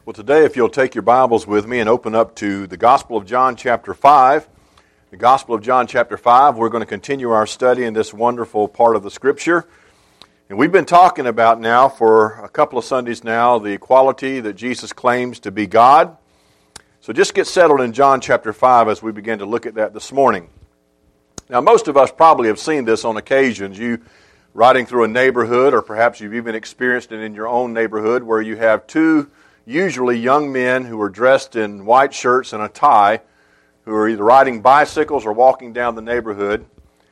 Well, today, if you'll take your Bibles with me and open up to the Gospel of John chapter 5. The Gospel of John chapter 5, we're going to continue our study in this wonderful part of the Scripture. And we've been talking about now for a couple of Sundays now the equality that Jesus claims to be God. So just get settled in John chapter 5 as we begin to look at that this morning. Now, most of us probably have seen this on occasions. You riding through a neighborhood, or perhaps you've even experienced it in your own neighborhood, where you have two usually young men who are dressed in white shirts and a tie, who are either riding bicycles or walking down the neighborhood,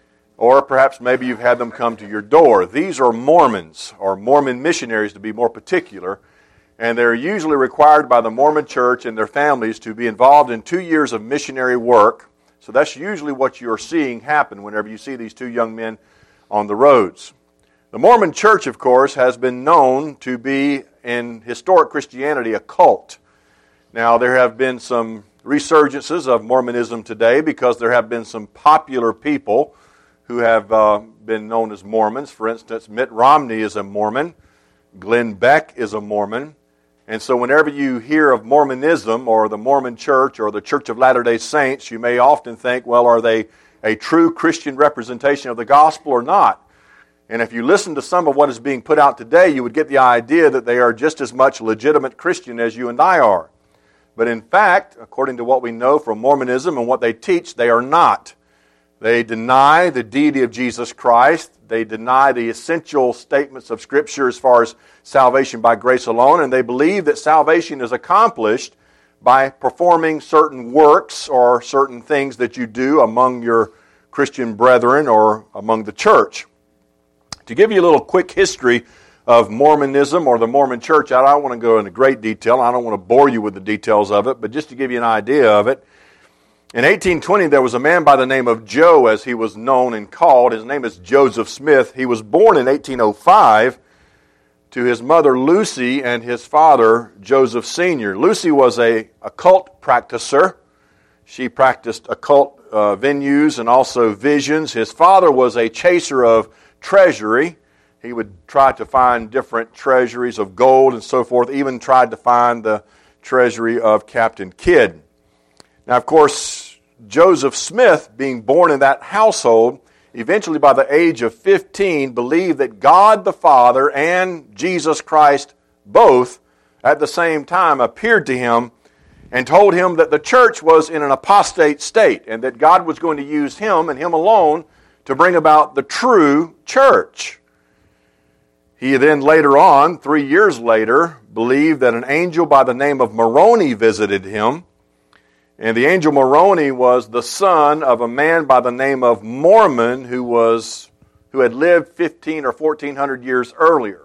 or perhaps maybe you've had them come to your door. These are Mormons, or Mormon missionaries to be more particular, and they're usually required by the Mormon church and their families to be involved in 2 years of missionary work. So that's usually what you're seeing happen whenever you see these two young men on the roads. The Mormon church, of course, has been known to be, in historic Christianity, a cult. Now, there have been some resurgences of Mormonism today because there have been some popular people who have been known as Mormons. For instance, Mitt Romney is a Mormon. Glenn Beck is a Mormon. And so whenever you hear of Mormonism or the Mormon Church or the Church of Latter-day Saints, you may often think, well, are they a true Christian representation of the gospel or not? And if you listen to some of what is being put out today, you would get the idea that they are just as much legitimate Christian as you and I are. But in fact, according to what we know from Mormonism and what they teach, they are not. They deny the deity of Jesus Christ. They deny the essential statements of Scripture as far as salvation by grace alone. And they believe that salvation is accomplished by performing certain works or certain things that you do among your Christian brethren or among the church. To give you a little quick history of Mormonism or the Mormon Church, I don't want to go into great detail. I don't want to bore you with the details of it, but just to give you an idea of it, in 1820 there was a man by the name of Joe, as he was known and called. His name is Joseph Smith. He was born in 1805 to his mother Lucy and his father Joseph Sr. Lucy was an occult practicer. She practiced occult venues and also visions. His father was a chaser of treasury. He would try to find different treasuries of gold and so forth, even tried to find the treasury of Captain Kidd. Now, of course, Joseph Smith, being born in that household, eventually by the age of 15, believed that God the Father and Jesus Christ both at the same time appeared to him and told him that the church was in an apostate state and that God was going to use him and him alone to bring about the true church. He then later on, 3 years later, believed that an angel by the name of Moroni visited him. And the angel Moroni was the son of a man by the name of Mormon who had lived 15 or 1400 years earlier.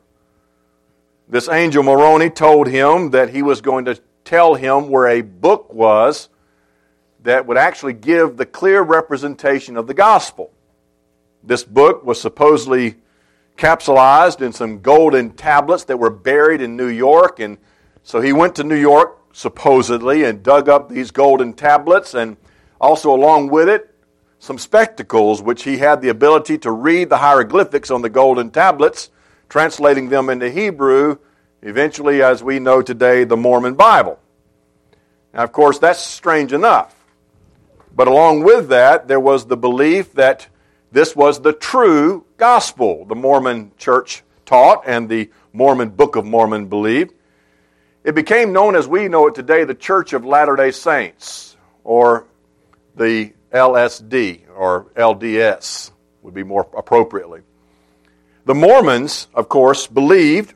This angel Moroni told him that he was going to tell him where a book was that would actually give the clear representation of the gospel. This book was supposedly capsulized in some golden tablets that were buried in New York. And so he went to New York, supposedly, and dug up these golden tablets, and also along with it, some spectacles, which he had the ability to read the hieroglyphics on the golden tablets, translating them into Hebrew, eventually, as we know today, the Mormon Bible. Now, of course, that's strange enough. But along with that, there was the belief that this was the true gospel, the Mormon church taught and the Mormon Book of Mormon believed. It became known as we know it today, the Church of Latter-day Saints, or the LSD, or LDS, would be more appropriately. The Mormons, of course, believed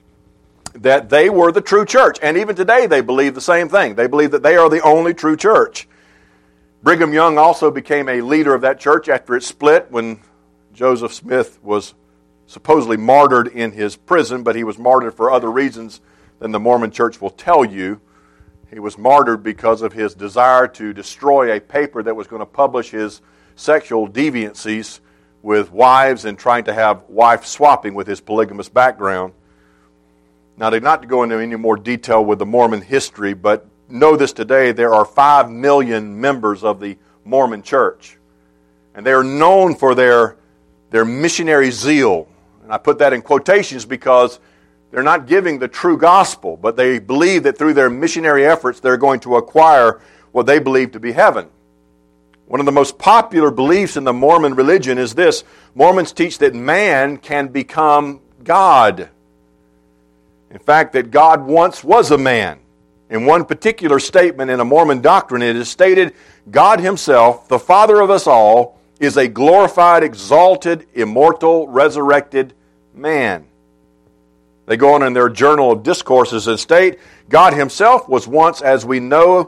that they were the true church, and even today they believe the same thing. They believe that they are the only true church. Brigham Young also became a leader of that church after it split when Joseph Smith was supposedly martyred in his prison, but he was martyred for other reasons than the Mormon church will tell you. He was martyred because of his desire to destroy a paper that was going to publish his sexual deviancies with wives and trying to have wife swapping with his polygamous background. Now, not to go into any more detail with the Mormon history, but know this today, there are 5 million members of the Mormon church. And they are known for their missionary zeal. And I put that in quotations because They're not giving the true gospel, but they believe that through their missionary efforts they're going to acquire what they believe to be heaven. One of the most popular beliefs in the Mormon religion is this. Mormons teach that man can become God. In fact, that God once was a man. In one particular statement in a Mormon doctrine, it is stated, God himself, the Father of us all, is a glorified, exalted, immortal, resurrected man. They go on in their Journal of Discourses and state, God himself was once, as we know,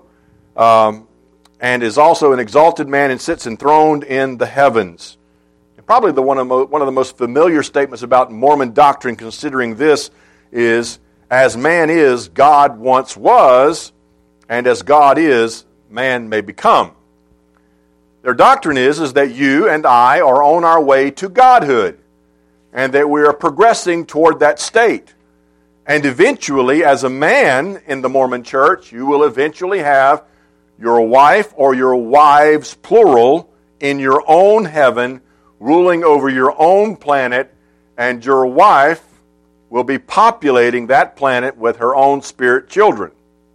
and is also an exalted man and sits enthroned in the heavens. And probably one of the most familiar statements about Mormon doctrine considering this is, as man is, God once was, and as God is, man may become. Their doctrine is that you and I are on our way to godhood, and that we are progressing toward that state. And eventually, as a man in the Mormon church, you will eventually have your wife or your wives, plural, in your own heaven, ruling over your own planet, and your wife will be populating that planet with her own spirit children.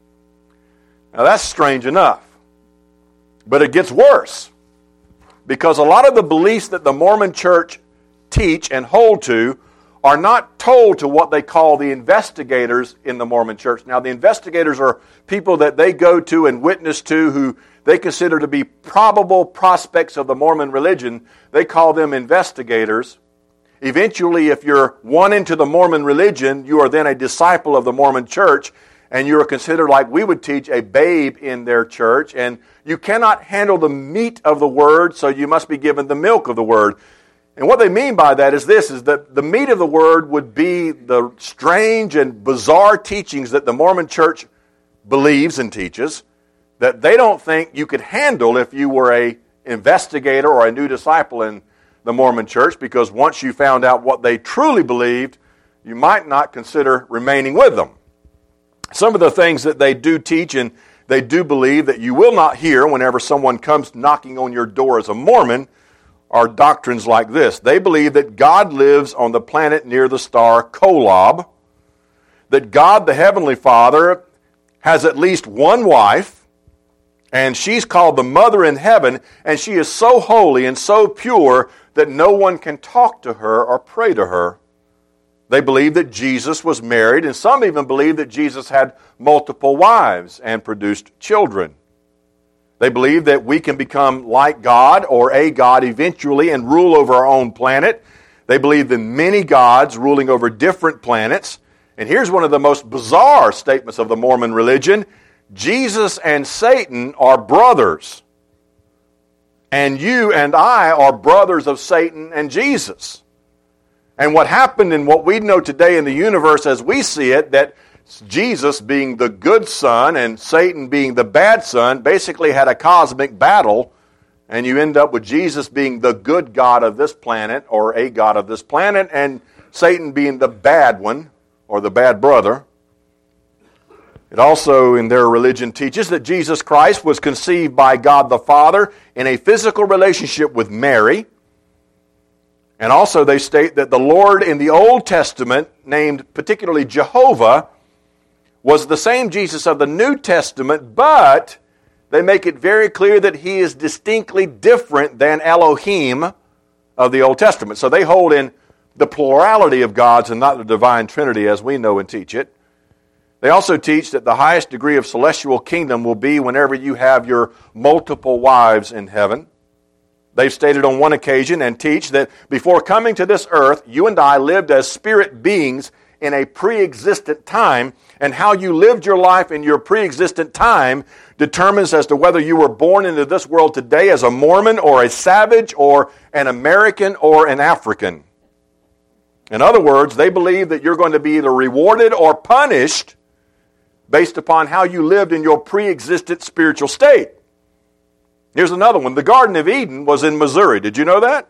Now that's strange enough. But it gets worse. Because a lot of the beliefs that the Mormon church teach and hold to are not told to what they call the investigators in the Mormon church. Now, the investigators are people that they go to and witness to who they consider to be probable prospects of the Mormon religion. They call them investigators. Eventually, if you're won into the Mormon religion, you are then a disciple of the Mormon church, and you are considered, like we would teach, a babe in their church, and you cannot handle the meat of the word, so you must be given the milk of the word. And what they mean by that is this, is that the meat of the word would be the strange and bizarre teachings that the Mormon church believes and teaches that they don't think you could handle if you were an investigator or a new disciple in the Mormon church, because once you found out what they truly believed, you might not consider remaining with them. Some of the things that they do teach and they do believe that you will not hear whenever someone comes knocking on your door as a Mormon are doctrines like this. They believe that God lives on the planet near the star Kolob, that God the Heavenly Father has at least one wife, and she's called the Mother in Heaven, and she is so holy and so pure that no one can talk to her or pray to her. They believe that Jesus was married, and some even believe that Jesus had multiple wives and produced children. They believe that we can become like God or a God eventually and rule over our own planet. They believe in many gods ruling over different planets. And here's one of the most bizarre statements of the Mormon religion. Jesus and Satan are brothers. And you and I are brothers of Satan and Jesus. And what happened in what we know today in the universe as we see it, that Jesus being the good son and Satan being the bad son basically had a cosmic battle, and you end up with Jesus being the good God of this planet or a God of this planet, and Satan being the bad one or the bad brother. It also in their religion teaches that Jesus Christ was conceived by God the Father in a physical relationship with Mary. And also they state that the Lord in the Old Testament, named particularly Jehovah, was the same Jesus of the New Testament, but they make it very clear that he is distinctly different than Elohim of the Old Testament. So they hold in the plurality of gods and not the divine Trinity as we know and teach it. They also teach that the highest degree of celestial kingdom will be whenever you have your multiple wives in heaven. They've stated on one occasion and teach that before coming to this earth, you and I lived as spirit beings in a pre-existent time, and how you lived your life in your pre-existent time determines as to whether you were born into this world today as a Mormon or a savage or an American or an African. In other words, they believe that you're going to be either rewarded or punished based upon how you lived in your pre-existent spiritual state. Here's another one. The Garden of Eden was in Missouri. Did you know that?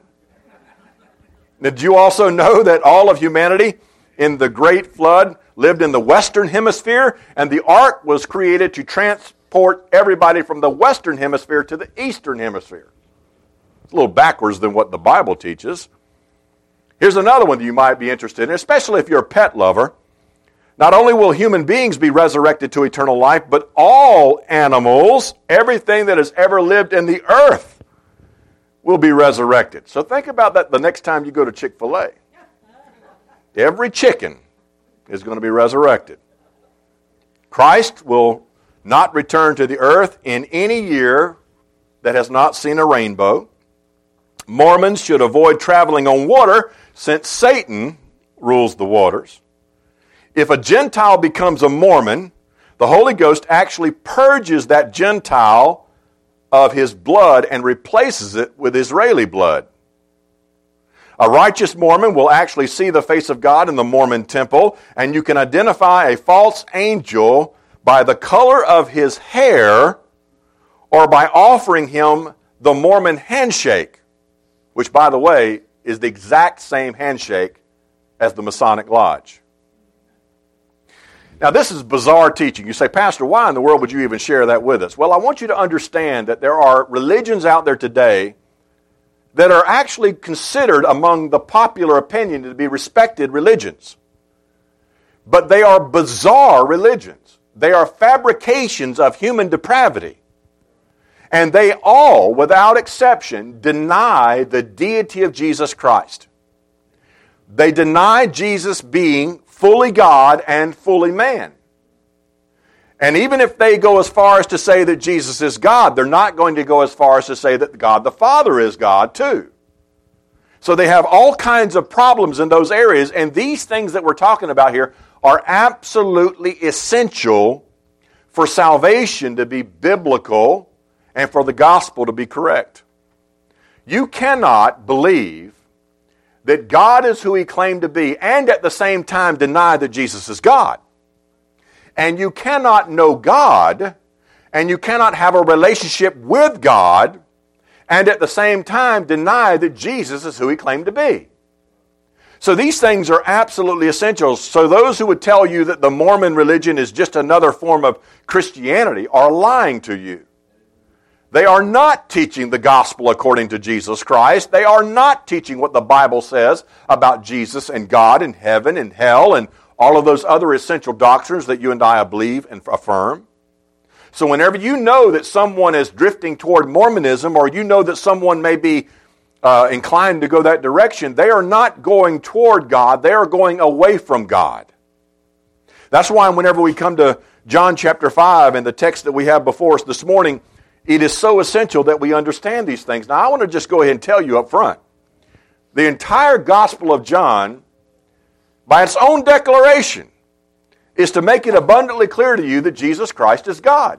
Did you also know that all of humanity in the Great Flood lived in the Western Hemisphere, and the ark was created to transport everybody from the Western Hemisphere to the Eastern Hemisphere? It's a little backwards than what the Bible teaches. Here's another one that you might be interested in, especially if you're a pet lover. Not only will human beings be resurrected to eternal life, but all animals, everything that has ever lived in the earth, will be resurrected. So think about that the next time you go to Chick-fil-A. Every chicken is going to be resurrected. Christ will not return to the earth in any year that has not seen a rainbow. Mormons should avoid traveling on water since Satan rules the waters. If a Gentile becomes a Mormon, the Holy Ghost actually purges that Gentile of his blood and replaces it with Israeli blood. A righteous Mormon will actually see the face of God in the Mormon temple, and you can identify a false angel by the color of his hair or by offering him the Mormon handshake, which, by the way, is the exact same handshake as the Masonic Lodge. Now, this is bizarre teaching. You say, Pastor, why in the world would you even share that with us? Well, I want you to understand that there are religions out there today that are actually considered among the popular opinion to be respected religions. But they are bizarre religions. They are fabrications of human depravity. And they all, without exception, deny the deity of Jesus Christ. They deny Jesus being fully God and fully man. And even if they go as far as to say that Jesus is God, they're not going to go as far as to say that God the Father is God too. So they have all kinds of problems in those areas, and these things that we're talking about here are absolutely essential for salvation to be biblical and for the gospel to be correct. You cannot believe that God is who He claimed to be and at the same time deny that Jesus is God. And you cannot know God and you cannot have a relationship with God and at the same time deny that Jesus is who He claimed to be. So these things are absolutely essential. So those who would tell you that the Mormon religion is just another form of Christianity are lying to you. They are not teaching the gospel according to Jesus Christ. They are not teaching what the Bible says about Jesus and God and heaven and hell and all of those other essential doctrines that you and I believe and affirm. So whenever you know that someone is drifting toward Mormonism, or you know that someone may be inclined to go that direction, they are not going toward God. They are going away from God. That's why whenever we come to John chapter 5 and the text that we have before us this morning, it is so essential that we understand these things. Now, I want to just go ahead and tell you up front. The entire Gospel of John, by its own declaration, is to make it abundantly clear to you that Jesus Christ is God.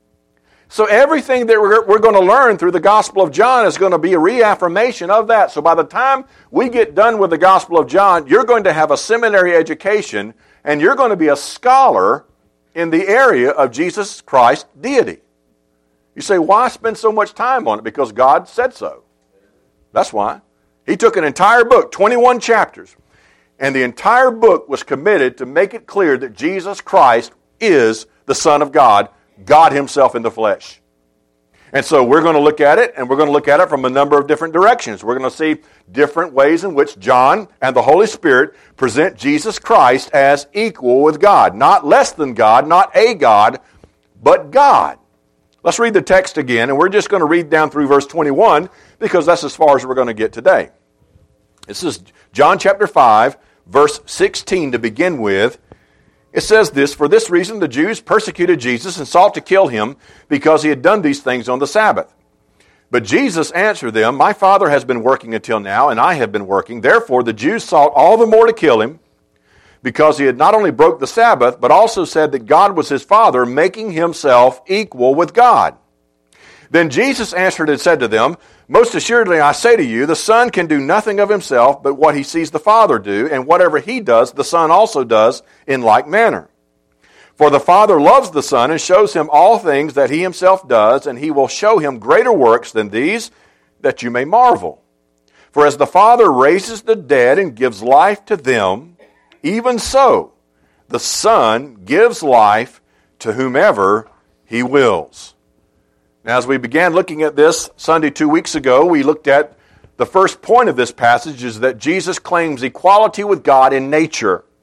So everything that we're going to learn through the Gospel of John is going to be a reaffirmation of that. So by the time we get done with the Gospel of John, you're going to have a seminary education, and you're going to be a scholar in the area of Jesus Christ's deity. You say, why spend so much time on it? Because God said so. That's why. He took an entire book, 21 chapters, and the entire book was committed to make it clear that Jesus Christ is the Son of God, God Himself in the flesh. And so we're going to look at it, and we're going to look at it from a number of different directions. We're going to see different ways in which John and the Holy Spirit present Jesus Christ as equal with God. Not less than God, not a God, but God. Let's read the text again, and we're just going to read down through verse 21 because that's as far as we're going to get today. This is John chapter 5, verse 16 to begin with. It says this, "For this reason the Jews persecuted Jesus and sought to kill Him because He had done these things on the Sabbath. But Jesus answered them, 'My Father has been working until now, and I have been working. Therefore the Jews sought all the more to kill Him, because He had not only broke the Sabbath, but also said that God was His Father, making Himself equal with God. Then Jesus answered and said to them, Most assuredly I say to you, the Son can do nothing of Himself but what He sees the Father do, and whatever He does, the Son also does in like manner. For the Father loves the Son and shows Him all things that He Himself does, and He will show Him greater works than these, that you may marvel. For as the Father raises the dead and gives life to them, even so the Son gives life to whomever He wills.'" Now, as we began looking at this Sunday 2 weeks ago, we looked at the first point of this passage is that Jesus claims equality with God in nature.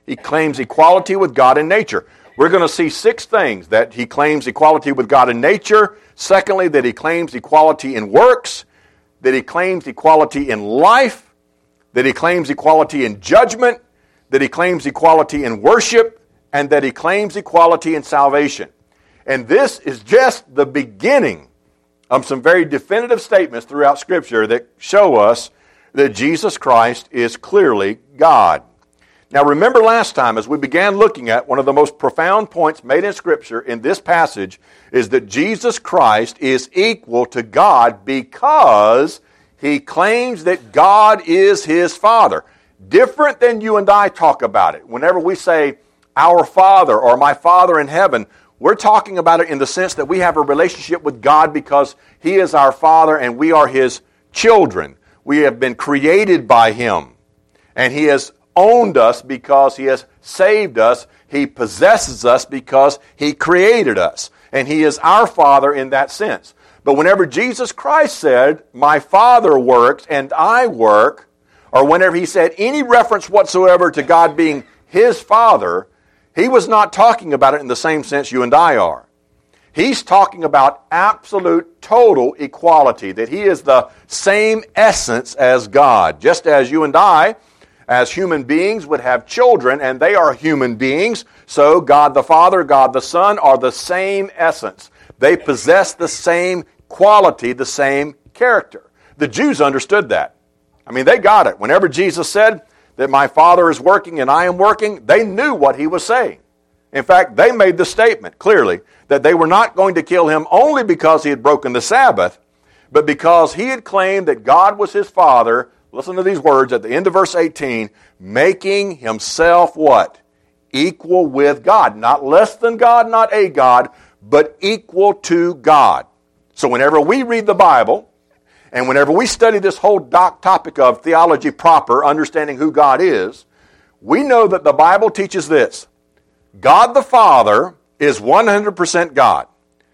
He claims equality with God in nature. We're going to see 6 things: that he claims equality with God in nature. Secondly, that he claims equality in works. That he claims equality in life. That he claims equality in judgment. That he claims equality in worship. And that he claims equality in salvation. And this is just the beginning of some very definitive statements throughout Scripture that show us that Jesus Christ is clearly God. Now remember last time, as we began looking at, one of the most profound points made in Scripture in this passage is that Jesus Christ is equal to God because he claims that God is his Father. Different than you and I talk about it. Whenever we say, our Father or my Father in heaven, we're talking about it in the sense that we have a relationship with God because he is our Father and we are his children. We have been created by him. And he has owned us because he has saved us. He possesses us because he created us. And he is our Father in that sense. But whenever Jesus Christ said, my Father works and I work, or whenever he said any reference whatsoever to God being his Father, he was not talking about it in the same sense you and I are. He's talking about absolute, total equality, that he is the same essence as God. Just as you and I, as human beings, would have children, and they are human beings, so God the Father, God the Son are the same essence. They possess the same quality, the same character. The Jews understood that. I mean, they got it. Whenever Jesus said that my Father is working and I am working, they knew what he was saying. In fact, they made the statement clearly that they were not going to kill him only because he had broken the Sabbath, but because he had claimed that God was his Father. Listen to these words at the end of verse 18, making himself what? Equal with God. Not less than God, not a God, but equal to God. So whenever we read the Bible, and whenever we study this whole topic of theology proper, understanding who God is, we know that the Bible teaches this. God the Father is 100% God.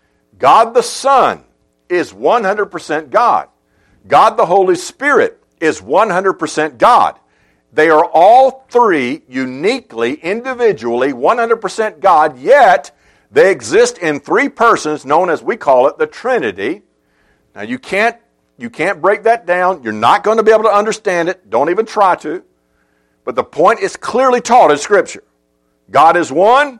God the Son is 100% God. God the Holy Spirit is 100% God. They are all three uniquely, individually, 100% God, yet they exist in 3 persons known as, we call it, the Trinity. Now you can't break that down. You're not going to be able to understand it. Don't even try to. But the point is clearly taught in Scripture. God is one,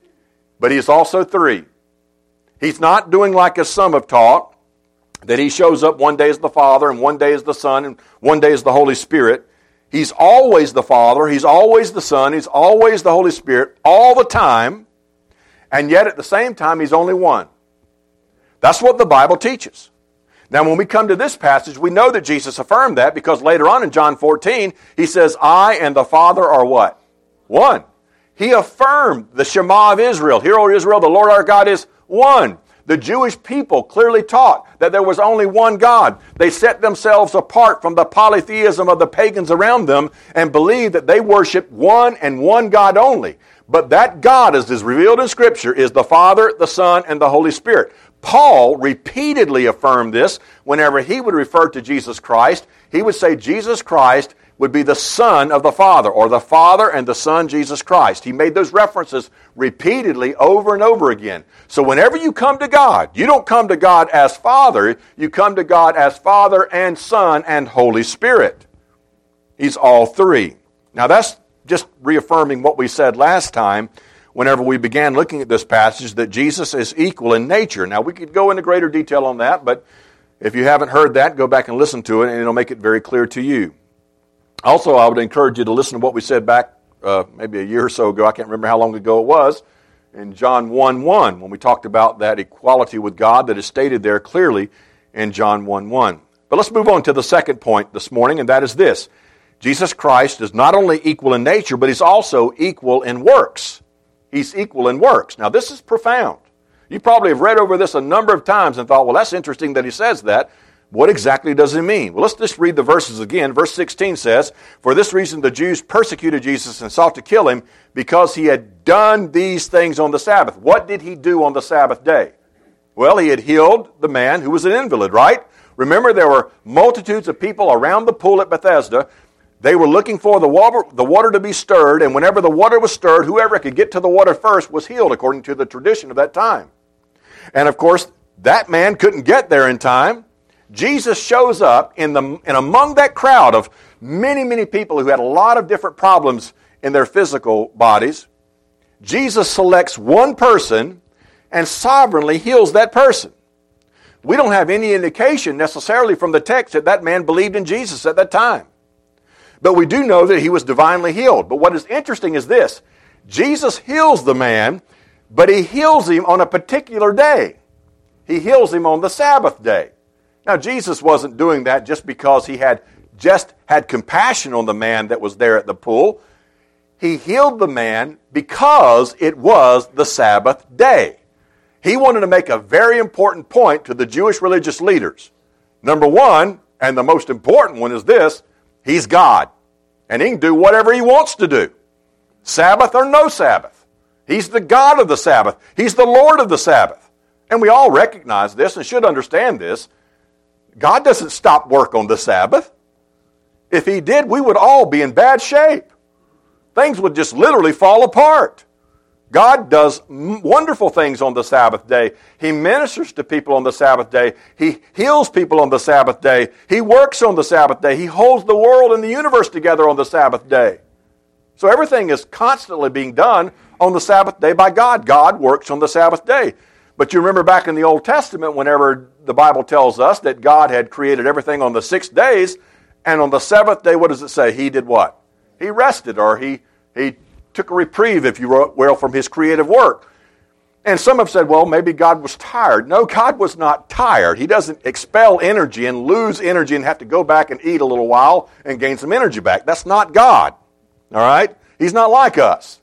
but he is also 3. He's not doing like as some have taught, that he shows up one day as the Father, and one day as the Son, and one day as the Holy Spirit. He's always the Father, he's always the Son, he's always the Holy Spirit, all the time, and yet at the same time he's only one. That's what the Bible teaches. Now when we come to this passage, we know that Jesus affirmed that because later on in John 14, he says, I and the Father are what? One. He affirmed the Shema of Israel. Hear, O Israel, the Lord our God is one. The Jewish people clearly taught that there was only one God. They set themselves apart from the polytheism of the pagans around them and believed that they worshiped one and one God only. But that God, as is revealed in Scripture, is the Father, the Son, and the Holy Spirit. Paul repeatedly affirmed this whenever he would refer to Jesus Christ. He would say Jesus Christ would be the Son of the Father, or the Father and the Son, Jesus Christ. He made those references repeatedly over and over again. So whenever you come to God, you don't come to God as Father, you come to God as Father and Son and Holy Spirit. He's all 3. Now that's just reaffirming what we said last time whenever we began looking at this passage, that Jesus is equal in nature. Now we could go into greater detail on that, but if you haven't heard that, go back and listen to it and it'll make it very clear to you. Also, I would encourage you to listen to what we said back maybe a year or so ago. I can't remember how long ago it was. In John 1:1, when we talked about that equality with God that is stated there clearly in John 1:1. But let's move on to the second point this morning, and that is this. Jesus Christ is not only equal in nature, but he's also equal in works. He's equal in works. Now, this is profound. You probably have read over this a number of times and thought, well, that's interesting that he says that. What exactly does it mean? Well, let's just read the verses again. Verse 16 says, for this reason the Jews persecuted Jesus and sought to kill him because he had done these things on the Sabbath. What did he do on the Sabbath day? Well, he had healed the man who was an invalid, right? Remember, there were multitudes of people around the pool at Bethesda. They were looking for the water to be stirred, and whenever the water was stirred, whoever could get to the water first was healed, according to the tradition of that time. And of course, that man couldn't get there in time. Jesus shows up in among that crowd of many, many people who had a lot of different problems in their physical bodies. Jesus selects one person and sovereignly heals that person. We don't have any indication necessarily from the text that that man believed in Jesus at that time. But we do know that he was divinely healed. But what is interesting is this. Jesus heals the man, but he heals him on a particular day. He heals him on the Sabbath day. Now, Jesus wasn't doing that just because he had compassion on the man that was there at the pool. He healed the man because it was the Sabbath day. He wanted to make a very important point to the Jewish religious leaders. Number one, and the most important one, is this: He's God, and He can do whatever He wants to do. Sabbath or no Sabbath. He's the God of the Sabbath. He's the Lord of the Sabbath. And we all recognize this and should understand this. God doesn't stop work on the Sabbath. If He did, we would all be in bad shape. Things would just literally fall apart. God does wonderful things on the Sabbath day. He ministers to people on the Sabbath day. He heals people on the Sabbath day. He works on the Sabbath day. He holds the world and the universe together on the Sabbath day. So everything is constantly being done on the Sabbath day by God. God works on the Sabbath day. But you remember back in the Old Testament, whenever the Bible tells us that God had created everything on the 6 days, and on the seventh day, what does it say? He did what? He rested, or he took a reprieve, if you will, from His creative work. And some have said, well, maybe God was tired. No, God was not tired. He doesn't expel energy and lose energy and have to go back and eat a little while and gain some energy back. That's not God. All right? He's not like us.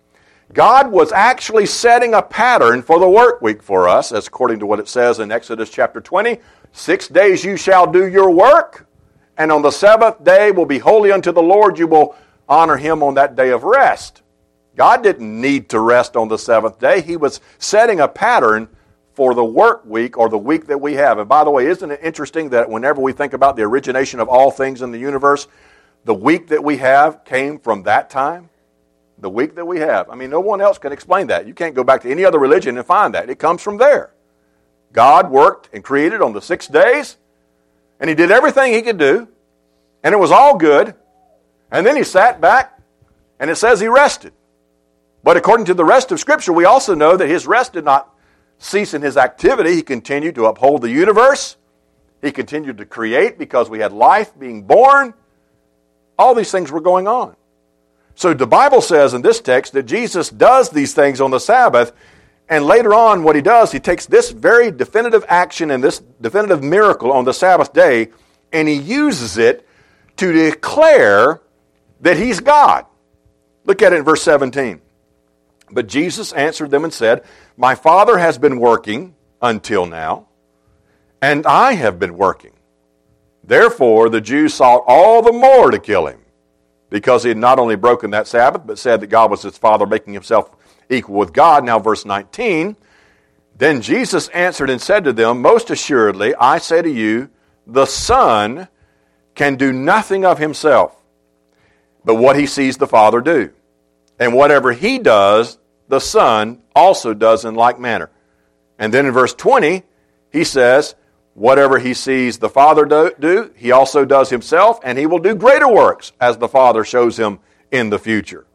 God was actually setting a pattern for the work week for us, as according to what it says in Exodus chapter 20. 6 days you shall do your work, and on the seventh day will be holy unto the Lord. You will honor Him on that day of rest. God didn't need to rest on the seventh day. He was setting a pattern for the work week, or the week that we have. And by the way, isn't it interesting that whenever we think about the origination of all things in the universe, the week that we have came from that time? The week that we have. I mean, no one else can explain that. You can't go back to any other religion and find that. It comes from there. God worked and created on the 6 days, and He did everything He could do, and it was all good. And then He sat back, and it says He rested. But according to the rest of Scripture, we also know that His rest did not cease in His activity. He continued to uphold the universe. He continued to create because we had life being born. All these things were going on. So the Bible says in this text that Jesus does these things on the Sabbath, and later on what He does, He takes this very definitive action and this definitive miracle on the Sabbath day, and He uses it to declare that He's God. Look at it in verse 17. But Jesus answered them and said, My Father has been working until now, and I have been working. Therefore the Jews sought all the more to kill Him, because He had not only broken that Sabbath, but said that God was His Father, making Himself equal with God. Now verse 19, Then Jesus answered and said to them, Most assuredly, I say to you, the Son can do nothing of Himself, but what He sees the Father do. And whatever He does, the Son also does in like manner. And then in verse 20, He says, Whatever He sees the Father do, He also does Himself, and He will do greater works as the Father shows Him in the future.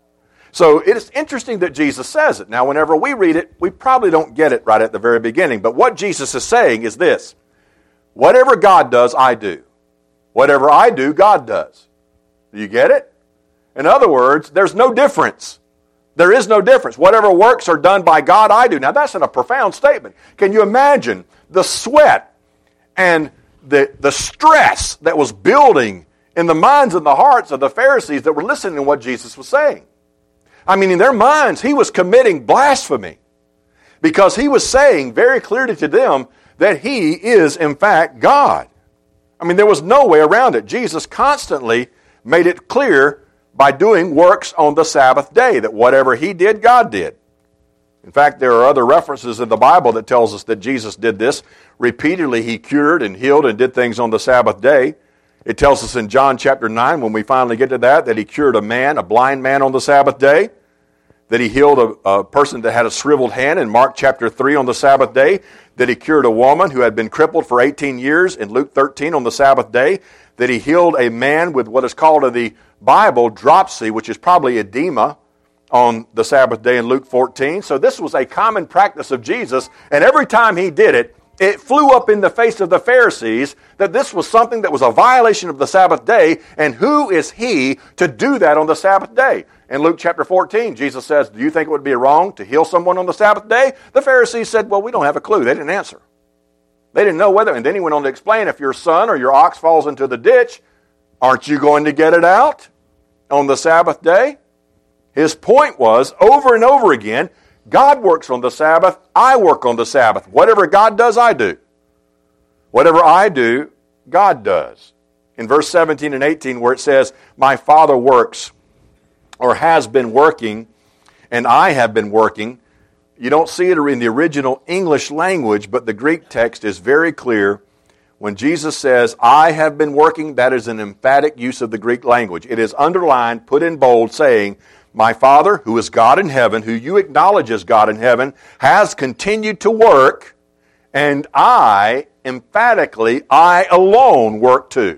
So it is interesting that Jesus says it. Now, whenever we read it, we probably don't get it right at the very beginning. But what Jesus is saying is this: whatever God does, I do. Whatever I do, God does. Do you get it? In other words, there's no difference. There is no difference. Whatever works are done by God, I do. Now, that's a profound statement. Can you imagine the sweat and the stress that was building in the minds and the hearts of the Pharisees that were listening to what Jesus was saying? I mean, in their minds, He was committing blasphemy, because He was saying very clearly to them that He is, in fact, God. I mean, there was no way around it. Jesus constantly made it clear by doing works on the Sabbath day, that whatever He did, God did. In fact, there are other references in the Bible that tells us that Jesus did this. Repeatedly He cured and healed and did things on the Sabbath day. It tells us in John chapter 9, when we finally get to that he cured a man, a blind man on the Sabbath day, that he healed a person that had a shriveled hand in Mark chapter 3 on the Sabbath day, that he cured a woman who had been crippled for 18 years in Luke 13 on the Sabbath day, that he healed a man with what is called in the Bible dropsy, which is probably edema, on the Sabbath day in Luke 14. So this was a common practice of Jesus, and every time he did it, it flew up in the face of the Pharisees that this was something that was a violation of the Sabbath day, and who is he to do that on the Sabbath day? In Luke chapter 14, Jesus says, do you think it would be wrong to heal someone on the Sabbath day? The Pharisees said, well, we don't have a clue. They didn't answer. They didn't know whether, and then he went on to explain, if your son or your ox falls into the ditch, aren't you going to get it out on the Sabbath day? His point was, over and over again, God works on the Sabbath, I work on the Sabbath. Whatever God does, I do. Whatever I do, God does. In verse 17 and 18 where it says, my Father works, or has been working, and I have been working, you don't see it in the original English language, but the Greek text is very clear. When Jesus says, I have been working, that is an emphatic use of the Greek language. It is underlined, put in bold, saying, my Father, who is God in heaven, who you acknowledge as God in heaven, has continued to work, and I, emphatically, I alone work too.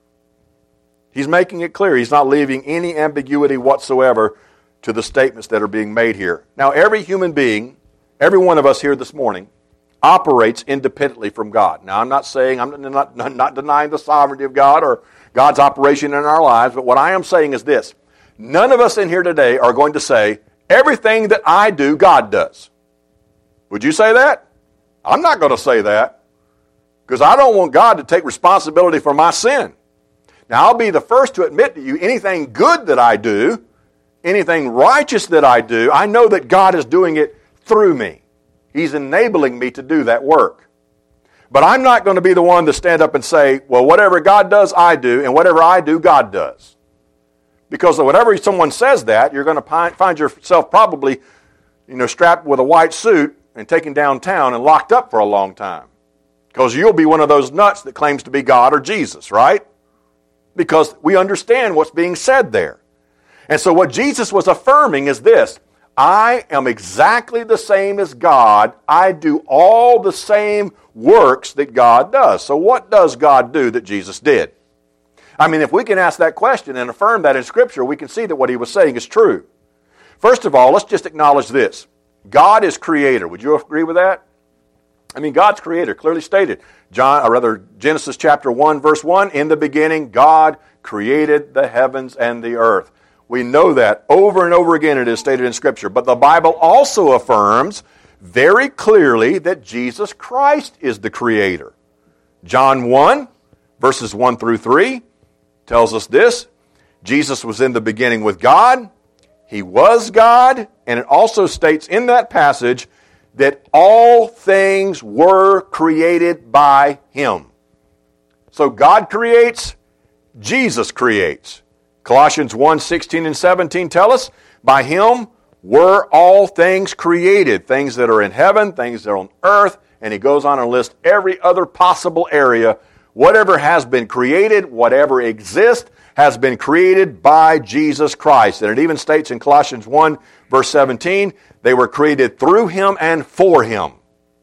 He's making it clear. He's not leaving any ambiguity whatsoever to the statements that are being made here. Now, every human being, every one of us here this morning, operates independently from God. Now, I'm not saying, I'm not denying the sovereignty of God or God's operation in our lives, but what I am saying is this. None of us in here today are going to say, everything that I do, God does. Would you say that? I'm not going to say that, because I don't want God to take responsibility for my sin. Now, I'll be the first to admit to you, anything good that I do, anything righteous that I do, I know that God is doing it through me. He's enabling me to do that work. But I'm not going to be the one to stand up and say, well, whatever God does, I do, and whatever I do, God does. Because whenever someone says that, you're going to find yourself probably, strapped with a white suit and taken downtown and locked up for a long time. Because you'll be one of those nuts that claims to be God or Jesus, right? Because we understand what's being said there. And so what Jesus was affirming is this. I am exactly the same as God. I do all the same works that God does. So what does God do that Jesus did? I mean, if we can ask that question and affirm that in Scripture, we can see that what he was saying is true. First of all, let's just acknowledge this. God is creator. Would you agree with that? I mean, God's creator, clearly stated. Genesis chapter 1, verse 1, in the beginning, God created the heavens and the earth. We know that over and over again it is stated in Scripture. But the Bible also affirms very clearly that Jesus Christ is the creator. John 1, verses 1 through 3, tells us this. Jesus was in the beginning with God. He was God. And it also states in that passage that all things were created by Him. So God creates, Jesus creates. Colossians 1, 16 and 17 tell us, by Him were all things created, things that are in heaven, things that are on earth, and he goes on and lists every other possible area. Whatever has been created, whatever exists, has been created by Jesus Christ. And it even states in Colossians 1, verse 17, they were created through Him and for Him.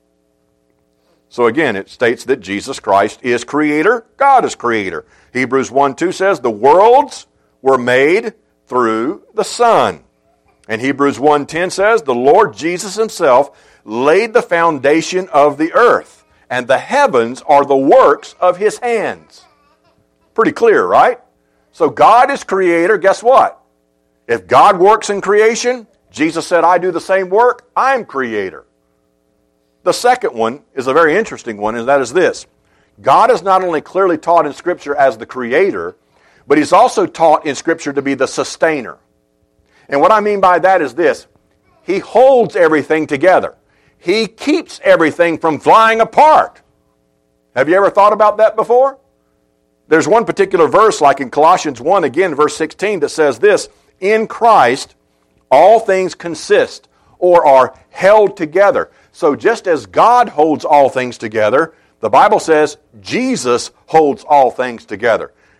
So again, it states that Jesus Christ is creator, God is creator. Hebrews 1, 2 says, the worlds were made through the Son. And Hebrews 1:10 says, the Lord Jesus Himself laid the foundation of the earth, and the heavens are the works of His hands. Pretty clear, right? So God is creator. Guess what? If God works in creation, Jesus said, I do the same work, I'm creator. The second one is a very interesting one, and that is this. God is not only clearly taught in Scripture as the creator, but He's also taught in Scripture to be the sustainer. And what I mean by that is this. He holds everything together. He keeps everything from flying apart. Have you ever thought about that before? There's one particular verse, like in Colossians 1, again, verse 16, that says this, in Christ, all things consist or are held together. So just as God holds all things together, the Bible says Jesus holds all things together.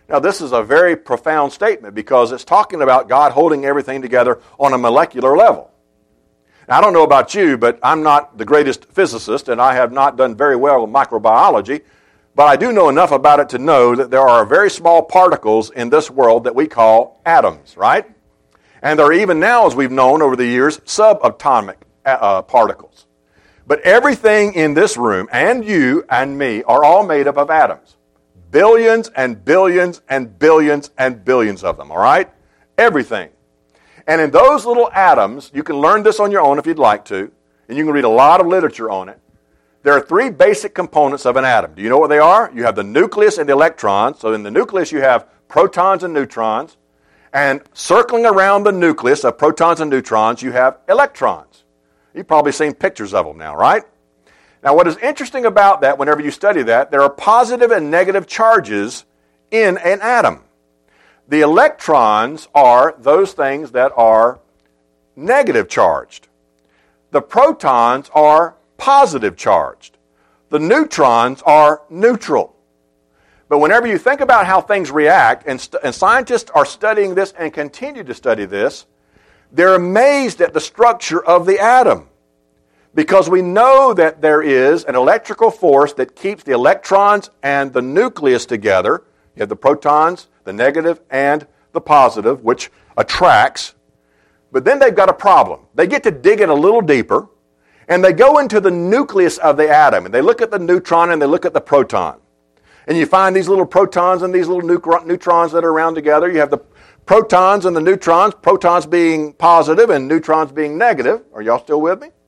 Now, this is a very profound statement because it's talking about God holding everything together on a molecular level. Now, I don't know about you, but I'm not the greatest physicist, and I have not done very well in microbiology, but I do know enough about it to know that there are very small particles in this world that we call atoms, right? And there are even now, as we've known over the years, subatomic particles. But everything in this room, and you and me, are all made up of atoms. Billions and billions and billions and billions of them, all right? Everything. And in those little atoms, you can learn this on your own if you'd like to, and you can read a lot of literature on it. There are three basic components of an atom. Do you know what they are? You have the nucleus and the electrons. So in the nucleus you have protons and neutrons. And circling around the nucleus of protons and neutrons, you have electrons. You've probably seen pictures of them now, right? Now, what is interesting about that, whenever you study that, there are positive and negative charges in an atom. The electrons are those things that are negative charged. The protons are positive charged. The neutrons are neutral. But whenever you think about how things react, and scientists are studying this and continue to study this, they're amazed at the structure of the atom. Because we know that there is an electrical force that keeps the electrons and the nucleus together. You have the protons, the negative, and the positive, which attracts. But then they've got a problem. They get to dig it a little deeper, and they go into the nucleus of the atom, and they look at the neutron and they look at the proton. And you find these little protons and these little neutrons that are around together. You have the protons and the neutrons, protons being positive and neutrons being negative. Are y'all still with me?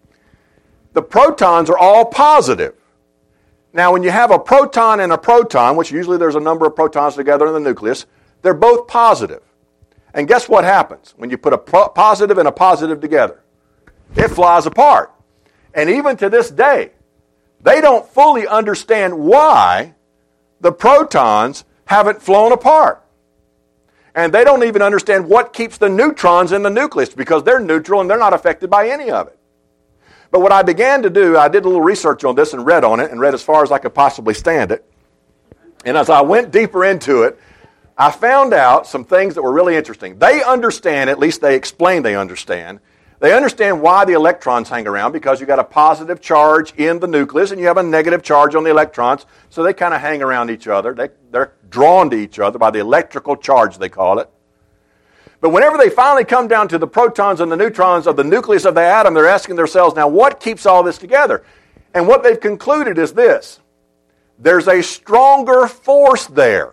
The protons are all positive. Now, when you have a proton and a proton, which usually there's a number of protons together in the nucleus, they're both positive. And guess what happens when you put a positive and a positive together? It flies apart. And even to this day, they don't fully understand why the protons haven't flown apart. And they don't even understand what keeps the neutrons in the nucleus because they're neutral and they're not affected by any of it. But what I began to do, I did a little research on this and read on it and read as far as I could possibly stand it. And as I went deeper into it, I found out some things that were really interesting. They understand, at least they explain they understand why the electrons hang around because you got a positive charge in the nucleus and you have a negative charge on the electrons, so they kind of hang around each other. They're drawn to each other by the electrical charge, they call it. But whenever they finally come down to the protons and the neutrons of the nucleus of the atom, they're asking themselves, now what keeps all this together? And what they've concluded is this: there's a stronger force there.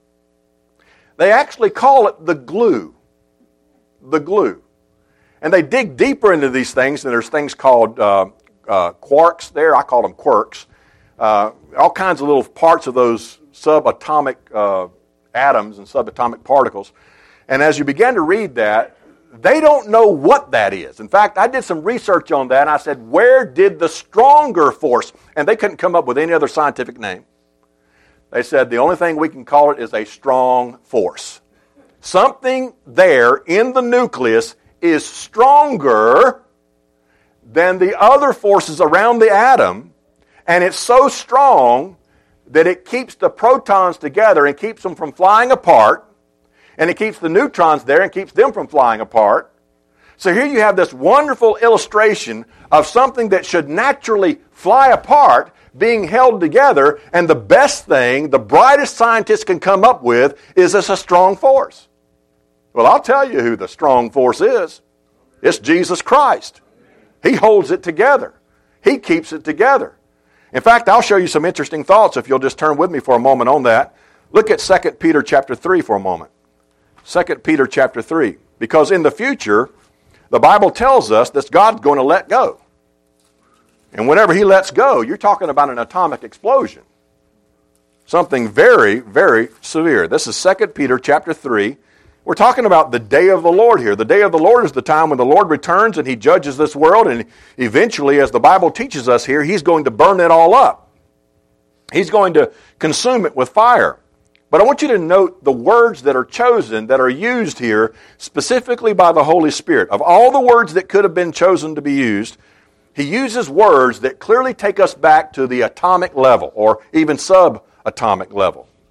They actually call it the glue. The glue. And they dig deeper into these things, and there's things called quarks there. I call them quirks. All kinds of little parts of those subatomic atoms and subatomic particles. And as you begin to read that, they don't know what that is. In fact, I did some research on that, and I said, where did the stronger force? And they couldn't come up with any other scientific name. They said the only thing we can call it is a strong force. Something there in the nucleus is stronger than the other forces around the atom, and it's so strong that it keeps the protons together and keeps them from flying apart, and it keeps the neutrons there and keeps them from flying apart. So here you have this wonderful illustration of something that should naturally fly apart being held together, and the best thing the brightest scientists can come up with is this a strong force. Well, I'll tell you who the strong force is. It's Jesus Christ. He holds it together. He keeps it together. In fact, I'll show you some interesting thoughts if you'll just turn with me for a moment on that. Look at 2 Peter chapter 3 for a moment. 2 Peter chapter 3. Because in the future, the Bible tells us that God's going to let go. And whenever He lets go, you're talking about an atomic explosion. Something very, very severe. This is 2 Peter chapter 3. We're talking about the day of the Lord here. The day of the Lord is the time when the Lord returns and He judges this world, and eventually, as the Bible teaches us here, He's going to burn it all up. He's going to consume it with fire. But I want you to note the words that are chosen, that are used here, specifically by the Holy Spirit. Of all the words that could have been chosen to be used, He uses words that clearly take us back to the atomic level, or even subatomic level.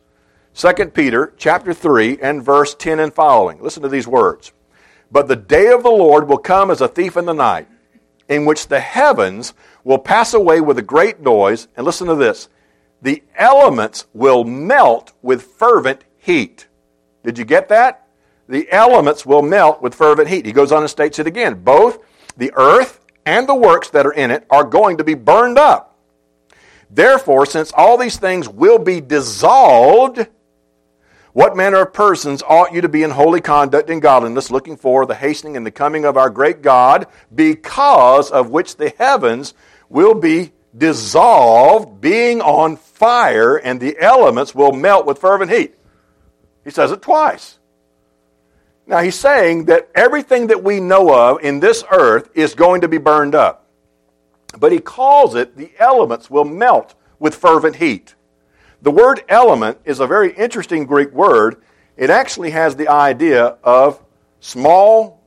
2 Peter chapter 3 and verse 10 and following. Listen to these words. But the day of the Lord will come as a thief in the night, in which the heavens will pass away with a great noise. And listen to this. The elements will melt with fervent heat. Did you get that? The elements will melt with fervent heat. He goes on and states it again. Both the earth and the works that are in it are going to be burned up. Therefore, since all these things will be dissolved, what manner of persons ought you to be in holy conduct and godliness, looking for the hastening and the coming of our great God, because of which the heavens will be dissolved, being on fire, and the elements will melt with fervent heat? He says it twice. Now he's saying that everything that we know of in this earth is going to be burned up. But he calls it the elements will melt with fervent heat. The word element is a very interesting Greek word. It actually has the idea of small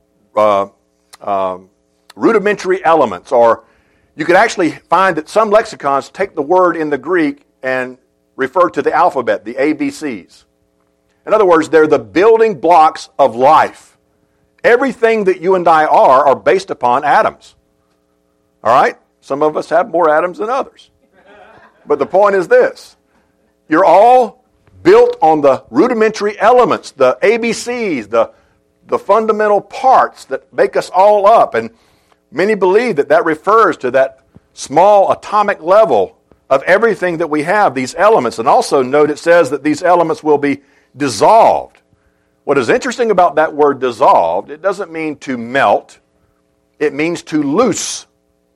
rudimentary elements, or you could actually find that some lexicons take the word in the Greek and refer to the alphabet, the ABCs. In other words, they're the building blocks of life. Everything that you and I are based upon atoms. All right? Some of us have more atoms than others. But the point is this. You're all built on the rudimentary elements, the ABCs, the fundamental parts that make us all up. And many believe that that refers to that small atomic level of everything that we have, these elements. And also note it says that these elements will be dissolved. What is interesting about that word dissolved, it doesn't mean to melt. It means to loose.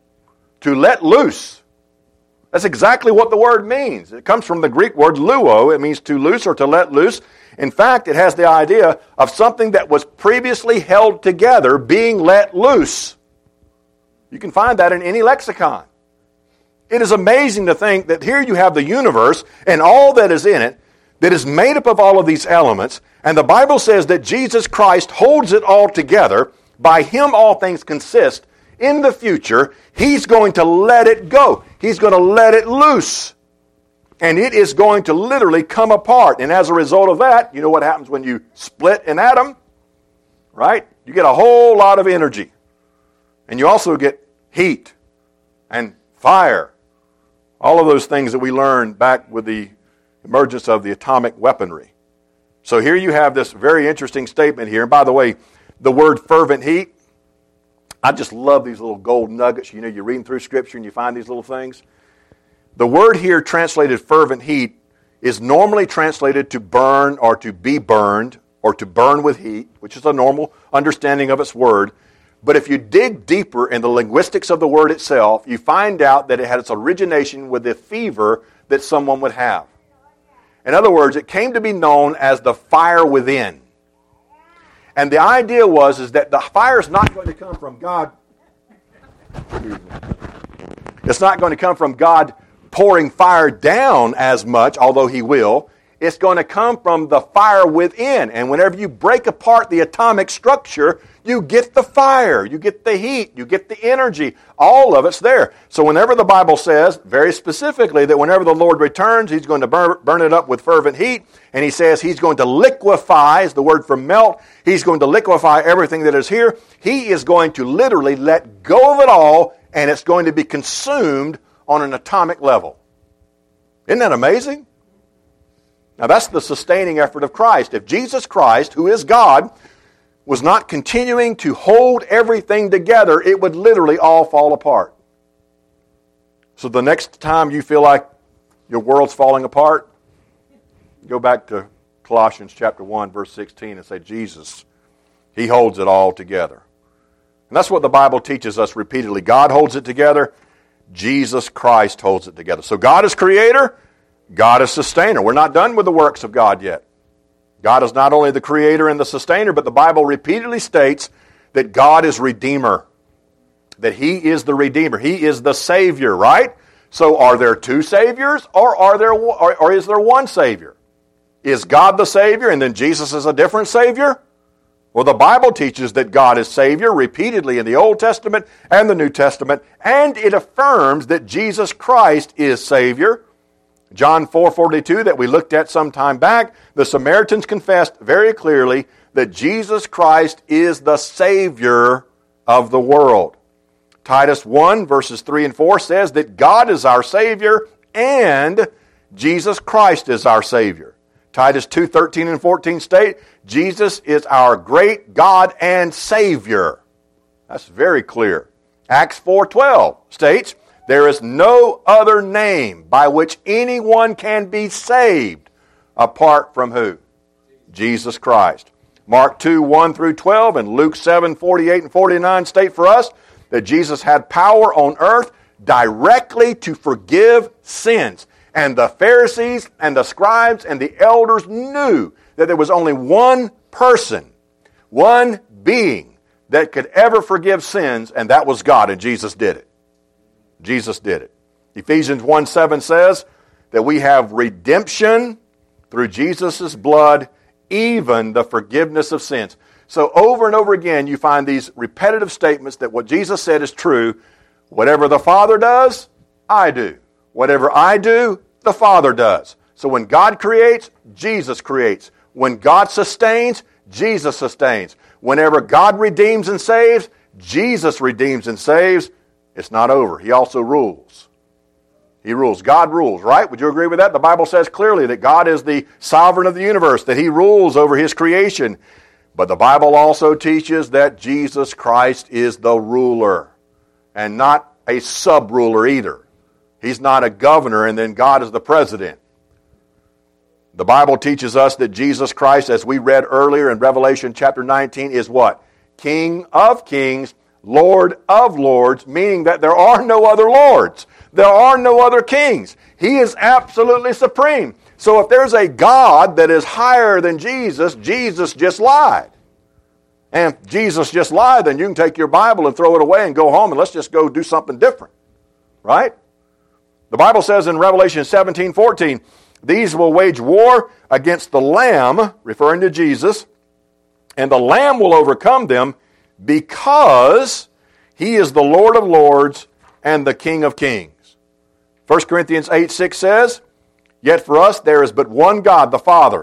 To let loose. That's exactly what the word means. It comes from the Greek word luo. It means to loose or to let loose. In fact, it has the idea of something that was previously held together being let loose. You can find that in any lexicon. It is amazing to think that here you have the universe and all that is in it that is made up of all of these elements, and the Bible says that Jesus Christ holds it all together. By Him all things consist. In the future, He's going to let it go. He's going to let it loose. And it is going to literally come apart. And as a result of that, you know what happens when you split an atom? Right? You get a whole lot of energy. And you also get heat and fire. All of those things that we learned back with the emergence of the atomic weaponry. So here you have this very interesting statement here. And by the way, the word fervent heat, I just love these little gold nuggets. You know, you're reading through Scripture and you find these little things. The word here translated fervent heat is normally translated to burn or to be burned or to burn with heat, which is a normal understanding of its word. But if you dig deeper in the linguistics of the word itself, you find out that it had its origination with the fever that someone would have. In other words, it came to be known as the fire within. And the idea is that the fire is not going to come from God. It's not going to come from God pouring fire down as much, although He will. It's going to come from the fire within. And whenever you break apart the atomic structure, you get the fire, you get the heat, you get the energy. All of it's there. So whenever the Bible says, very specifically, that whenever the Lord returns, He's going to burn it up with fervent heat, and He says He's going to liquefy, is the word for melt, He's going to liquefy everything that is here. He is going to literally let go of it all, and it's going to be consumed on an atomic level. Isn't that amazing? Now that's the sustaining effort of Christ. If Jesus Christ, who is God, was not continuing to hold everything together, it would literally all fall apart. So the next time you feel like your world's falling apart, go back to Colossians chapter 1, verse 16 and say, Jesus, He holds it all together. And that's what the Bible teaches us repeatedly. God holds it together. Jesus Christ holds it together. So God is creator. God is sustainer. We're not done with the works of God yet. God is not only the creator and the sustainer, but the Bible repeatedly states that God is redeemer. That He is the redeemer. He is the Savior, right? So are there two Saviors or is there one Savior? Is God the Savior and then Jesus is a different Savior? Well, the Bible teaches that God is Savior repeatedly in the Old Testament and the New Testament, and it affirms that Jesus Christ is Savior. John 4:42 that we looked at some time back, the Samaritans confessed very clearly that Jesus Christ is the Savior of the world. Titus 1 verses 3 and 4 says that God is our Savior and Jesus Christ is our Savior. Titus 2:13 and 14 state, Jesus is our great God and Savior. That's very clear. Acts 4:12 states, there is no other name by which anyone can be saved apart from who? Jesus Christ. Mark 2:1 through 12 and Luke 7:48 and 49 state for us that Jesus had power on earth directly to forgive sins. And the Pharisees and the scribes and the elders knew that there was only one person, one being that could ever forgive sins, and that was God, and Jesus did it. Jesus did it. Ephesians 1:7 says that we have redemption through Jesus' blood, even the forgiveness of sins. So over and over again, you find these repetitive statements that what Jesus said is true. Whatever the Father does, I do. Whatever I do, the Father does. So when God creates, Jesus creates. When God sustains, Jesus sustains. Whenever God redeems and saves, Jesus redeems and saves. It's not over. He also rules. He rules. God rules, right? Would you agree with that? The Bible says clearly that God is the sovereign of the universe, that He rules over His creation. But the Bible also teaches that Jesus Christ is the ruler and not a sub-ruler either. He's not a governor and then God is the president. The Bible teaches us that Jesus Christ, as we read earlier in Revelation chapter 19, is what? King of kings, Lord of lords, meaning that there are no other lords. There are no other kings. He is absolutely supreme. So if there's a God that is higher than Jesus, Jesus just lied. And if Jesus just lied, then you can take your Bible and throw it away and go home and let's just go do something different. Right? The Bible says in Revelation 17:14, these will wage war against the Lamb, referring to Jesus, and the Lamb will overcome them because He is the Lord of lords and the King of kings. 1 Corinthians 8:6 says, yet for us there is but one God, the Father,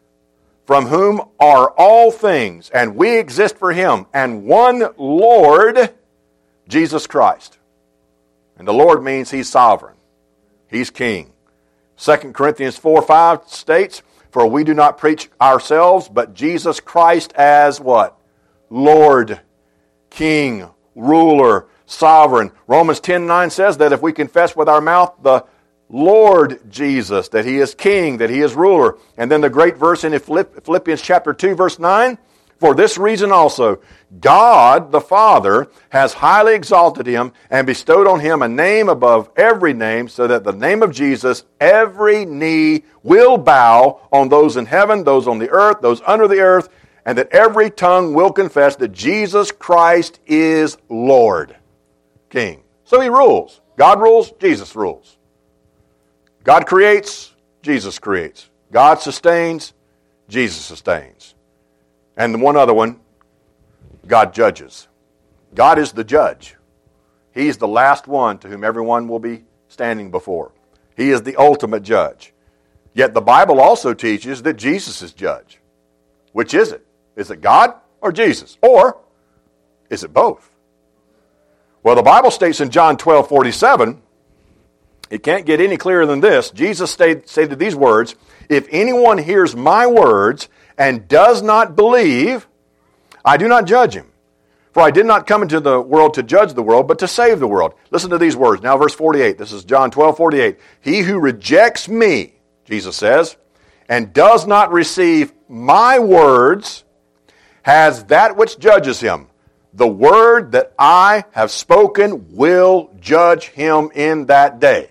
from whom are all things, and we exist for Him, and one Lord, Jesus Christ. And the Lord means He's sovereign. He's king. 2 Corinthians 4:5 states, for we do not preach ourselves, but Jesus Christ as what? Lord, King, ruler, sovereign. Romans 10:9 says that if we confess with our mouth the Lord Jesus, that He is King, that He is ruler. And then the great verse in Philippians chapter 2, verse 9, for this reason also, God the Father has highly exalted Him and bestowed on Him a name above every name, so that the name of Jesus every knee will bow, on those in heaven, those on the earth, those under the earth, and that every tongue will confess that Jesus Christ is Lord, King. So He rules. God rules, Jesus rules. God creates, Jesus creates. God sustains, Jesus sustains. And the one other one, God judges. God is the judge. He's the last one to whom everyone will be standing before. He is the ultimate judge. Yet the Bible also teaches that Jesus is judge. Which is it? Is it God or Jesus? Or is it both? Well, the Bible states in John 12:47, it can't get any clearer than this. Jesus stated these words, if anyone hears my words and does not believe, I do not judge him. For I did not come into the world to judge the world, but to save the world. Listen to these words. Now verse 48. This is John 12:48. He who rejects me, Jesus says, and does not receive my words, has that which judges him. The word that I have spoken will judge him in that day.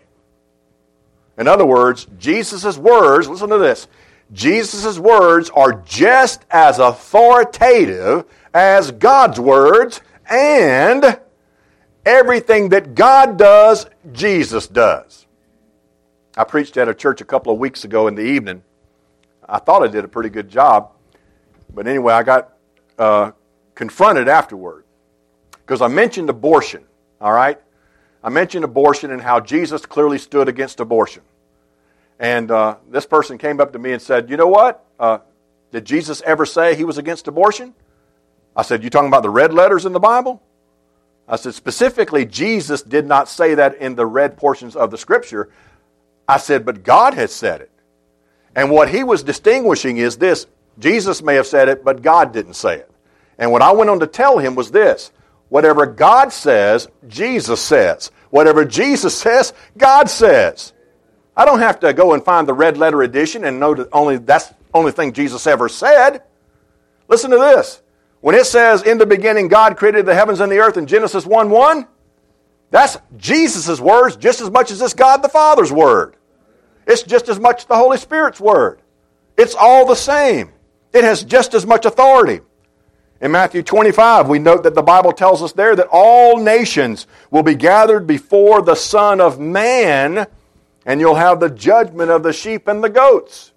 In other words, Jesus' words, listen to this, Jesus' words are just as authoritative as God's words, and everything that God does, Jesus does. I preached at a church a couple of weeks ago in the evening. I thought I did a pretty good job. But anyway, I got confronted afterward because I mentioned abortion, all right? I mentioned abortion and how Jesus clearly stood against abortion. And this person came up to me and said, you know what? Did Jesus ever say he was against abortion? I said, you talking about the red letters in the Bible? I said, specifically, Jesus did not say that in the red portions of the Scripture. I said, but God has said it. And what he was distinguishing is this. Jesus may have said it, but God didn't say it. And what I went on to tell him was this. Whatever God says, Jesus says. Whatever Jesus says, God says. I don't have to go and find the red letter edition and know that that's the only thing Jesus ever said. Listen to this. When it says, in the beginning God created the heavens and the earth in Genesis 1:1, that's Jesus' words just as much as it's God the Father's word. It's just as much the Holy Spirit's word. It's all the same. It has just as much authority. In Matthew 25, we note that the Bible tells us there that all nations will be gathered before the Son of Man, and you'll have the judgment of the sheep and the goats.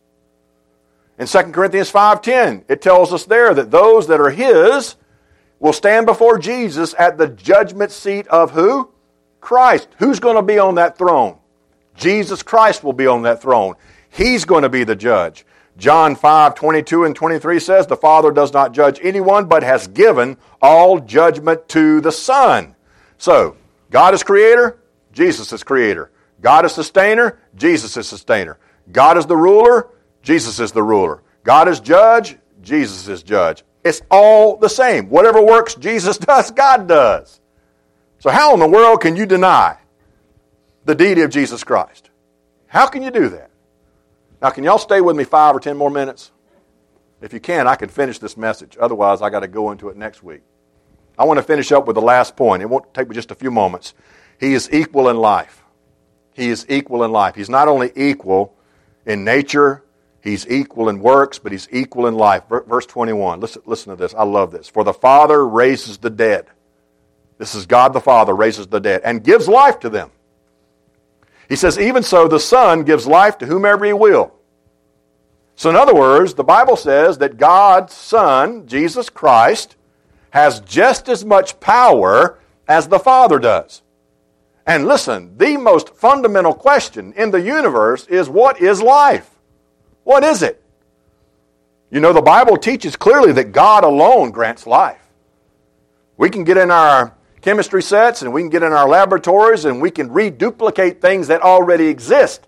In 2 Corinthians 5:10, it tells us there that those that are His will stand before Jesus at the judgment seat of who? Christ. Who's going to be on that throne? Jesus Christ will be on that throne. He's going to be the judge. John 5:22 and 23 says, the Father does not judge anyone, but has given all judgment to the Son. So, God is creator, Jesus is creator. God is sustainer, Jesus is sustainer. God is the ruler, Jesus is the ruler. God is judge, Jesus is judge. It's all the same. Whatever works Jesus does, God does. So how in the world can you deny the deity of Jesus Christ? How can you do that? Now, can y'all stay with me 5 or 10 more minutes? If you can, I can finish this message. Otherwise, I got to go into it next week. I want to finish up with the last point. It won't take me just a few moments. He is equal in life. He is equal in life. He's not only equal in nature, He's equal in works, but He's equal in life. Verse 21, listen to this. I love this. For the Father raises the dead. This is God the Father raises the dead and gives life to them. He says, even so, the Son gives life to whomever He will. So in other words, the Bible says that God's Son, Jesus Christ, has just as much power as the Father does. And listen, the most fundamental question in the universe is, what is life? What is it? You know, the Bible teaches clearly that God alone grants life. We can get in our chemistry sets and we can get in our laboratories and we can reduplicate things that already exist.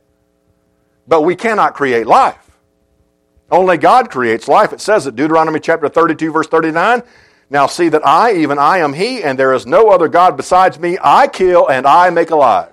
But we cannot create life. Only God creates life. It says in Deuteronomy chapter 32 verse 39, now see that I, even I am He, and there is no other God besides me. I kill and I make alive.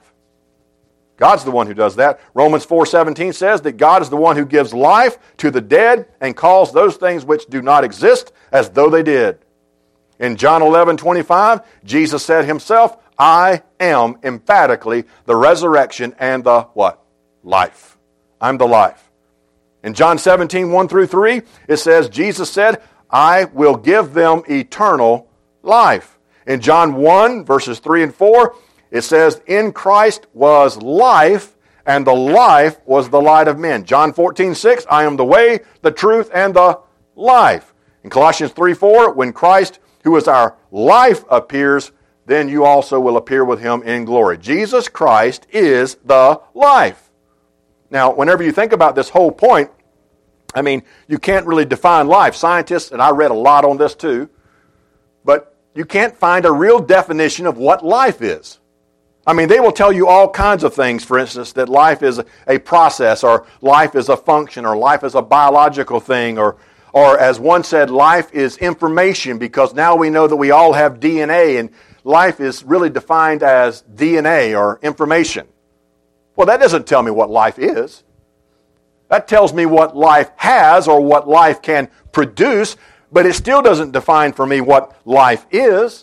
God's the one who does that. Romans 4:17 says that God is the one who gives life to the dead and calls those things which do not exist as though they did. In John 11:25, Jesus said Himself, I am emphatically the resurrection and the what? Life. I'm the life. In John 17:1 through 3, it says, Jesus said, I will give them eternal life. In John 1, verses 3 and 4, it says, in Christ was life, and the life was the light of men. John 14:6, I am the way, the truth, and the life. In Colossians 3:4, when Christ, who is our life, appears, then you also will appear with Him in glory. Jesus Christ is the life. Now, whenever you think about this whole point, I mean, you can't really define life. Scientists, and I read a lot on this too, but you can't find a real definition of what life is. I mean, they will tell you all kinds of things, for instance, that life is a process, or life is a function, or life is a biological thing, or as one said, life is information, because now we know that we all have DNA, and life is really defined as DNA, or information. Well, that doesn't tell me what life is. That tells me what life has, or what life can produce, but it still doesn't define for me what life is.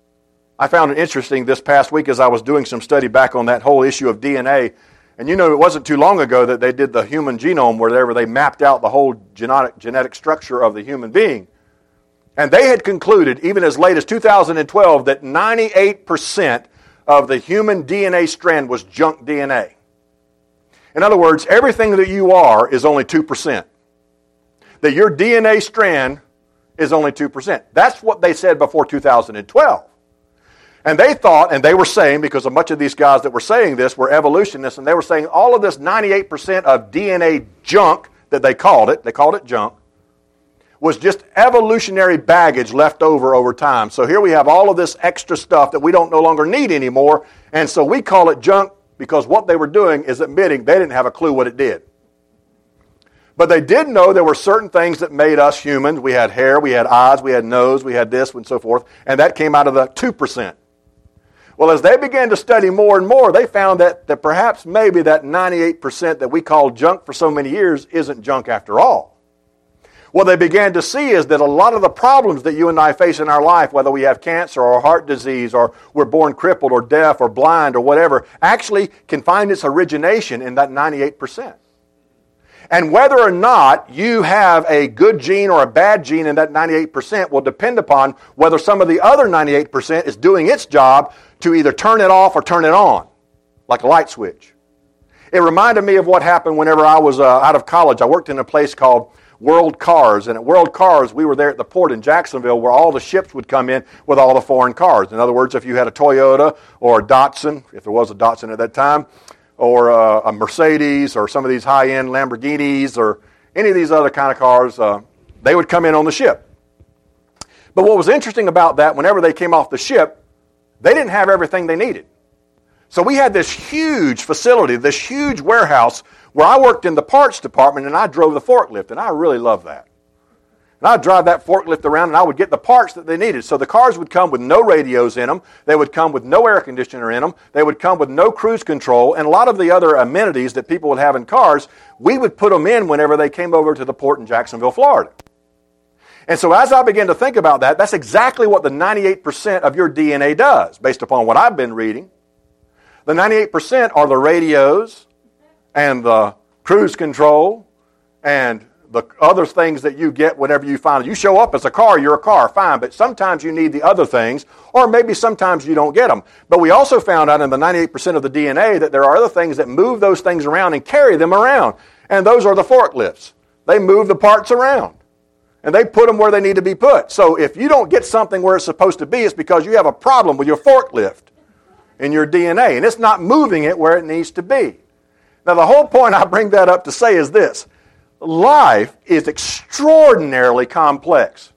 I found it interesting this past week as I was doing some study back on that whole issue of DNA. And you know, it wasn't too long ago that they did the human genome, where they mapped out the whole genetic structure of the human being. And they had concluded, even as late as 2012, that 98% of the human DNA strand was junk DNA. In other words, everything that you are is only 2%. That your DNA strand is only 2%. That's what they said before 2012. And they thought, and they were saying, because of much of these guys that were saying this were evolutionists, and they were saying all of this 98% of DNA junk that they called it junk, was just evolutionary baggage left over time. So here we have all of this extra stuff that we don't no longer need anymore, and so we call it junk because what they were doing is admitting they didn't have a clue what it did. But they did know there were certain things that made us humans. We had hair, we had eyes, we had nose, we had this and so forth, and that came out of the 2%. Well, as they began to study more and more, they found that perhaps maybe that 98% that we called junk for so many years isn't junk after all. What they began to see is that a lot of the problems that you and I face in our life, whether we have cancer or heart disease or we're born crippled or deaf or blind or whatever, actually can find its origination in that 98%. And whether or not you have a good gene or a bad gene in that 98% will depend upon whether some of the other 98% is doing its job to either turn it off or turn it on, like a light switch. It reminded me of what happened whenever I was out of college. I worked in a place called World Cars, and at World Cars, we were there at the port in Jacksonville where all the ships would come in with all the foreign cars. In other words, if you had a Toyota or a Datsun, if there was a Datsun at that time, or a Mercedes or some of these high-end Lamborghinis or any of these other kind of cars, they would come in on the ship. But what was interesting about that, whenever they came off the ship, they didn't have everything they needed. So we had this huge facility, this huge warehouse where I worked in the parts department and I drove the forklift, and I really loved that. And I'd drive that forklift around and I would get the parts that they needed. So the cars would come with no radios in them. They would come with no air conditioner in them. They would come with no cruise control. And a lot of the other amenities that people would have in cars, we would put them in whenever they came over to the port in Jacksonville, Florida. And so as I began to think about that, that's exactly what the 98% of your DNA does, based upon what I've been reading. The 98% are the radios and the cruise control and the other things that you get whenever you find it. You show up as a car, you're a car, fine, but sometimes you need the other things, or maybe sometimes you don't get them. But we also found out in the 98% of the DNA that there are other things that move those things around and carry them around, and those are the forklifts. They move the parts around, and they put them where they need to be put. So if you don't get something where it's supposed to be, it's because you have a problem with your forklift in your DNA, and it's not moving it where it needs to be. Now, the whole point I bring that up to say is this. Life is extraordinarily complex.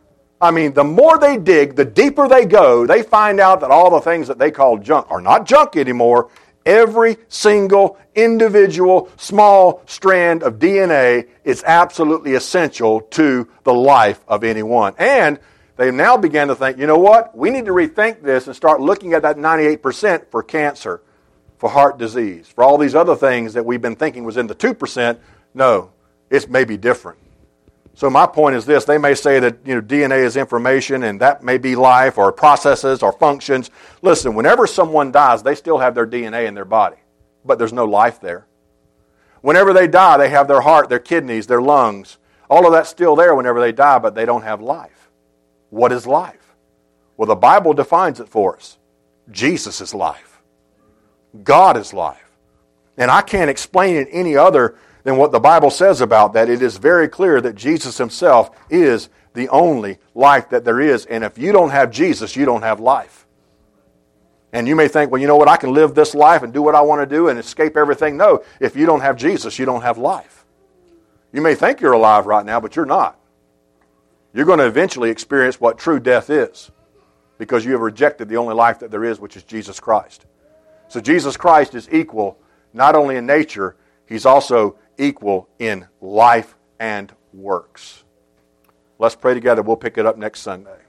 I mean, the more they dig, the deeper they go, they find out that all the things that they call junk are not junk anymore. Every single individual small strand of DNA is absolutely essential to the life of anyone. And they now began to think, you know what? We need to rethink this and start looking at that 98% for cancer, for heart disease, for all these other things that we've been thinking was in the 2%. No. It's maybe different. So my point is this. They may say that DNA is information and that may be life or processes or functions. Listen, whenever someone dies, they still have their DNA in their body, but there's no life there. Whenever they die, they have their heart, their kidneys, their lungs. All of that's still there whenever they die, but they don't have life. What is life? Well, the Bible defines it for us. Jesus is life. God is life. And I can't explain it any other than what the Bible says about that. It is very clear that Jesus himself is the only life that there is. And if you don't have Jesus, you don't have life. And you may think, well, you know what, I can live this life and do what I want to do and escape everything. No, if you don't have Jesus, you don't have life. You may think you're alive right now, but you're not. You're going to eventually experience what true death is because you have rejected the only life that there is, which is Jesus Christ. So Jesus Christ is equal not only in nature, he's also equal in life and works. Let's pray together. We'll pick it up next Sunday.